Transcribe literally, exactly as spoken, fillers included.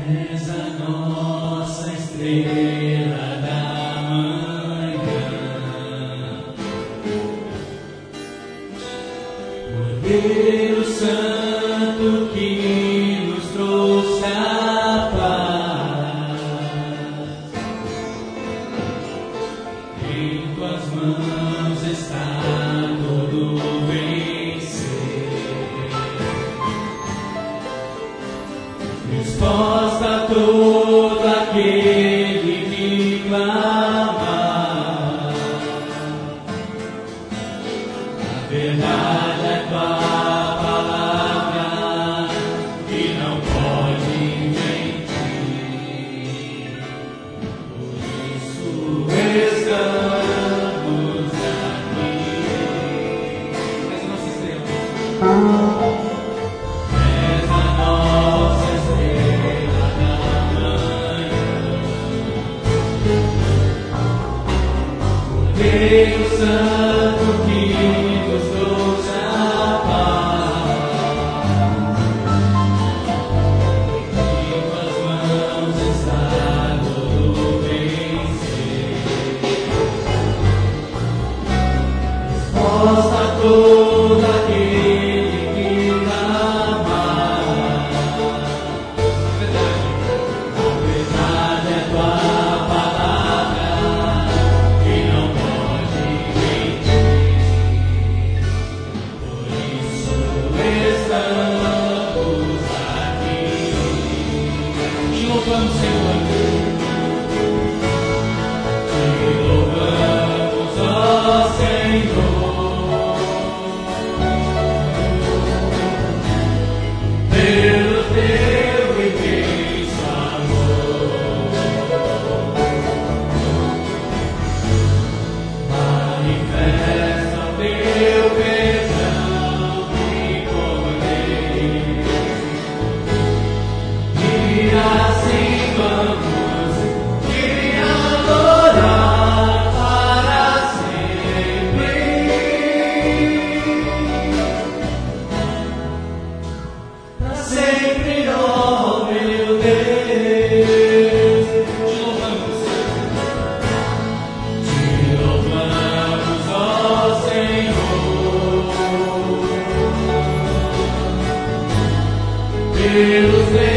És a nossa estrela da manhã, Cordeiro Santo que nos trouxe a paz. Em tuas mãos está todo vencer. Resposta a todo aquele que clama. A verdade é tua palavra que não pode mentir. Por isso estamos aqui. Essa é a nossa estrela. És a nossa estrela da manhã, Cordeiro Santo que nos trouxe a paz. Em tuas mãos está todo vencer. Resposta a todo aquele que clama. A verdade é tua palavra que não pode mentir. Por isso estamos aqui. Te louvamos, Senhor. Te louvamos, ó Senhor. Pelo teu imenso amor, manifesta o teu perdão e poder, e assim vamos te adorar para sempre. Para sempre, ó meu Deus, te louvamos, te louvamos, ó Senhor, pelos teus